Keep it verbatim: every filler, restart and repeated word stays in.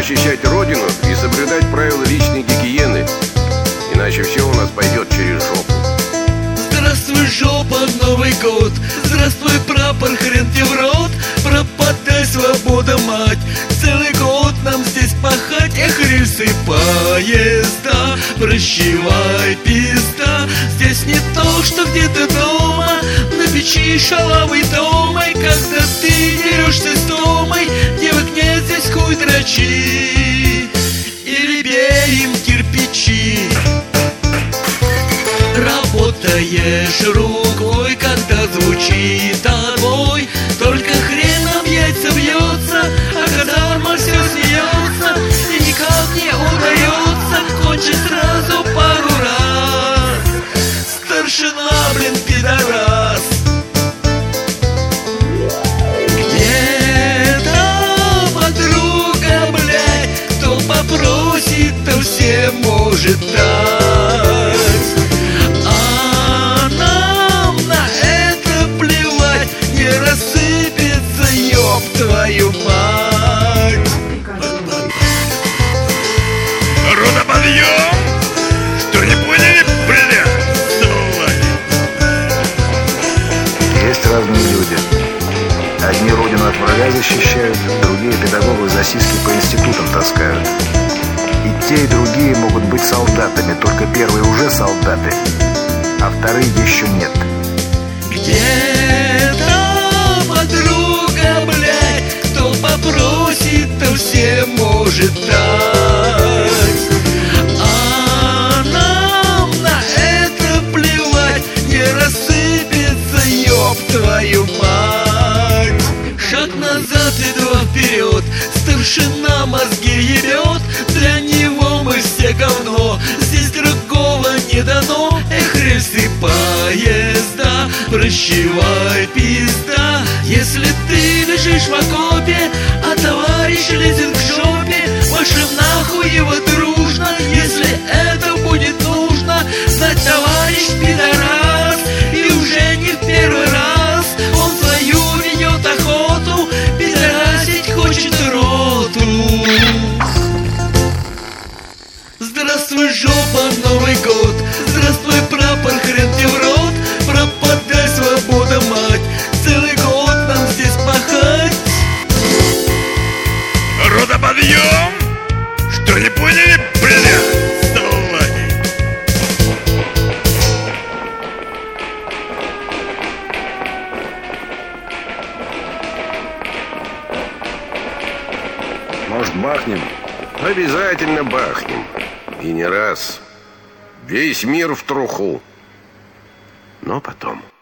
защищать Родину и соблюдать правила личной гигиены. Иначе все у нас пойдет через жопу. Здравствуй, жопа, Новый год. Здравствуй, прапор, хрен тебе в рот. Пропадай, свобода, мать. Целый год нам здесь пахать. Эх, рельсы, поезда, прощевай, пизда. Здесь не то, что где-то дома, на печи шалавой домой. Когда ты дерешься с Томой, девок нет, здесь хуй дрочи. Или бей им кирпичи. Работаешь рукой, когда звучит отбой. Только хреном яйца бьется, а казарма все смеется. И никак не удается кончить сразу пару раз. Старшина, блин, пидорас. Где-то подруга, блядь, кто попросит, то все может дать. А нам на это плевать, не рассыпется, ёб твою мать. Родоподъем! Что, не поняли, бля? Есть разные люди. Одни родину от врага защищают, другие педагогов за сиськи по институтам таскают. И те, и другие могут быть солдатами, только первые уже солдаты, а вторые еще нет. Где-то подруга, блядь, кто попросит, то все может дать. А нам на это плевать, не рассыпется, ёб твою мать. Шаг назад и два вперед, старшина мозги ебет. Для него мы все говно, здесь другого не дано. Эх, рельсы, поезда, прощевай, пизда. Если ты лежишь в окопе, а товарищ лезет в жопе, машем нахуй его дружно. Если это будет нужно, знать, товарищ пидорас, и уже не в первый раз он свою ведет охоту, пидорасить хочет роту. Здравствуй, жопа, Новый год. Здравствуй, прапор, хрен тебе в рот. Пропадай, свобода, мать. Целый год нам здесь пахать. Родоподъем! Что, не поняли, бля? Салаги! Может, бахнем? Обязательно бахнем. И не раз. Весь мир в труху. Но потом...